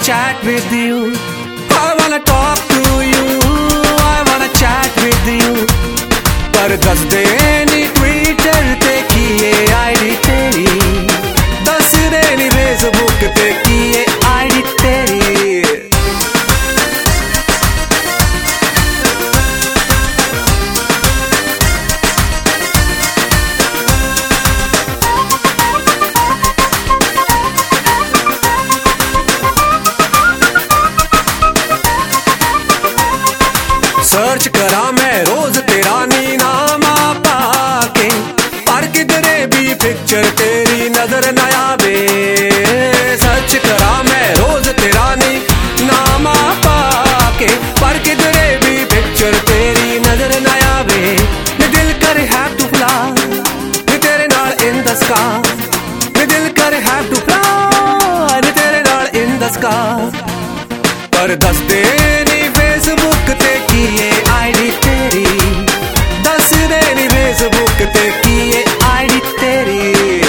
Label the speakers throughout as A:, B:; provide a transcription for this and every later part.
A: chat with you. I wanna talk to you. I wanna chat with you. पर दस दे नी Twitter ते किए ID तेरी, दस दे नी फेसबुक ते किए आईडी तेरी। सर्च करा मैं रोज तेरा नी नाम पाके, पर किधरे भी पिक्चर तेरी नजर न आवे। सर्च करा मैं रोज तेरा नी नाम पाके, पर किधरे भी पिक्चर तेरी नजर न आवे। नी दिल कर हैव टू फ्ला नी तेरे नाल इन द स्काई, नी दिल कर हैव टू फ्ला नी तेरे नाल इन द स्काई। पर दस दे नी फेसबुक ते किए आईडी तेरी, दस दे नी फेसबुक ते किए आईडी तेरी।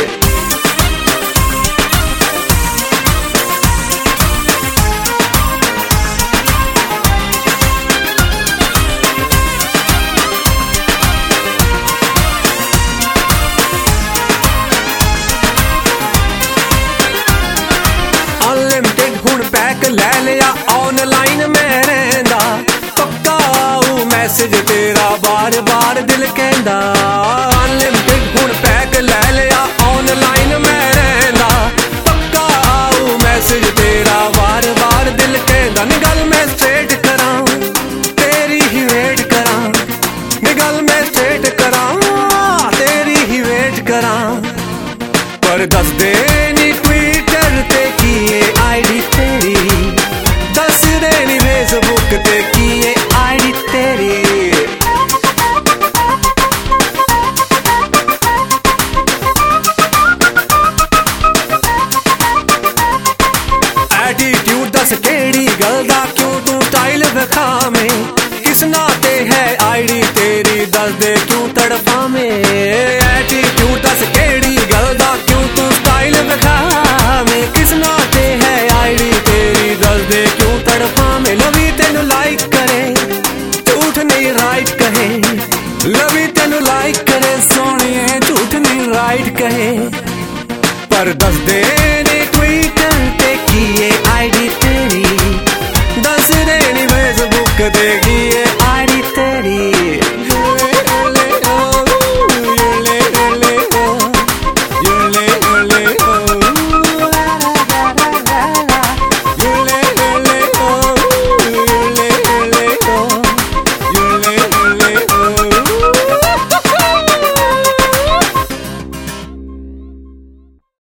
A: अनलिमिटेड हुण पैक लै लिया, ऑनलाइन मैं रहंदा, पक्का आऊ मैसेज तेरा बार बार दिल कहंदा। अनलिमिटेड हुण पैक लै लिया, ऑनलाइन मैं रहंदा, पक्का आऊ मैसेज तेरा बार बार दिल कहंदा। नी गल मैं स्ट्रेट करा तेरी ही वेट करा, नी गल मैं स्ट्रेट करा तेरी ही वेट करा। पर दस दे नी ट्विटर ते किए आईडी तेरी, दस दे नी फेसबुक ते किए आईडी तेरी। एटीट्यूड दस केड़ी गल दा, क्यों तू स्टाइल विखावे, किस नाते है आईडी तेरी, दस दे क्यों तड़फावे। एटीट्यूड दस केड़ी गल दा, क्यों तू स्टाइल विखावे, किस नाते है आईडी तेरी, दस दे क्यों तड़फावे। लवी तेनू लाइक करे झूठ नहीं राइट कहे, लवी तेनू लाइक करे सोनिए झूठ नहीं राइट कहे। पर दस दे नी ट्विटर ते किए आईडी तेरी, दस दे नी फेसबुक ते किए आईडी तेरी।